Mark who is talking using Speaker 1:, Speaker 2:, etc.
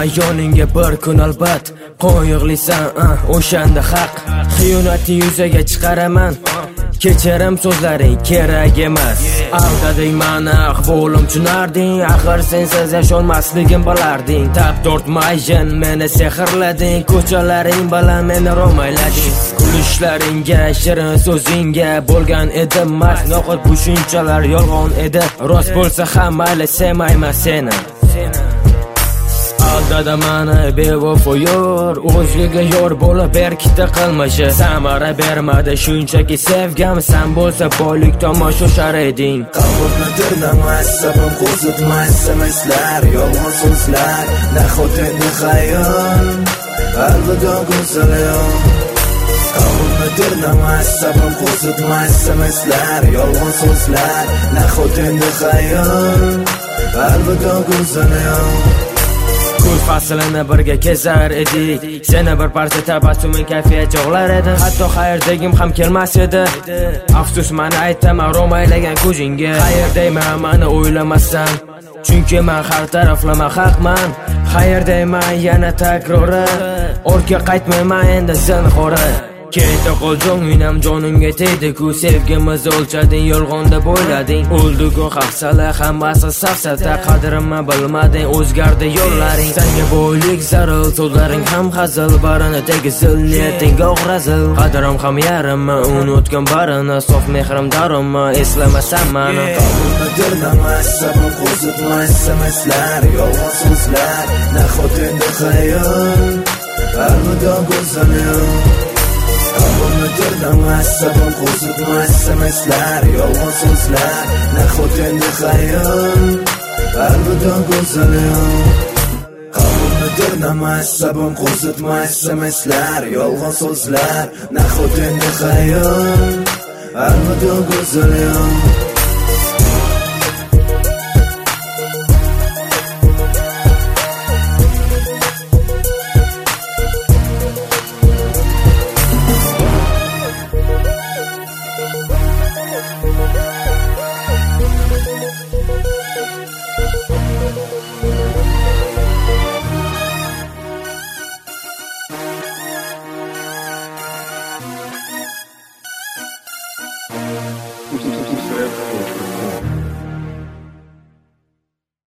Speaker 1: Hamma yoningga bir kun albat qo'yig'lisan, o'shanda haq xiyonatni yuzaga chiqaraman. Kechirim so'zlaring kerak emas. Aldading mani, ahvolim tushunarding. Axir sensiz yasholmasligim bilarding. Tap tortmayin meni sehrlading. Ko'chalaring bilan meni romaylading. Kulishlaringga, shirin so'zingga bo'lgan edim mas. Noqul bu shunchalar yolg'on edi. Rost bo'lsa ham mayli, sevmayman seni. Aldada mani bevafo yor, o'zgaga yor bo'lib berkitdi qilmishi. Samara bermadi shunchaki sevgam, sen bo'lsa boylik tomon shoshar eding.
Speaker 2: Qalbimni dirlamas, sabab qo'zitmas semeslar, yolg'on so'zlar, nahot endi xayol, alvido go'zalayon. Qalbimni dirlamas, sabab qo'zitmas semeslar, yolg'on so'zlar, nahot endi xayol, alvido go'zalayon.
Speaker 1: Kuz faslini birga kezar edik. Seni bir parcha tabassuming kayfiyat chog'lar edi. Hatto xayr degim ham kelmas edi. Afsus meni aytaman romaylagan ko'zingga. Xayr deyman meni o'ylamasdan, chunki men har taraflama haqman. Xayr deyman yana takrori, orqa qaytmayman endi zinhori. Keta qol jonginam jonimga tegdi-ku, sevgimiz o'lchading, yolg'onda bo'ylading. O'ldi-ku hafsala, hammasi safsata, qadrimni bilmading, o'zgardi yo'llaring. Senga boylik zarur, so'zlaring ham hazil, barini tegizil, niyating og'razil. Qadrim ham yarimmi, unutgan barini, sof mehrim darimmi, eslamasan mani.
Speaker 2: Qalbimni dirlamas, sabab qo'zitmas semeslar, yolg'on so'zlar, nahot endi xayol, alvido go'zalayon. Qalbimni dirlamas, sabab qo'zitmas semeslar, yolg'on so'zlar, nahot endi xayol, alvido go'zalayon. Qalbimni dirlamas, sabab qo'zitmas semeslar, yolg'on so'zlar, nahot endi xayol, alvido go'zalayon.
Speaker 3: Forever.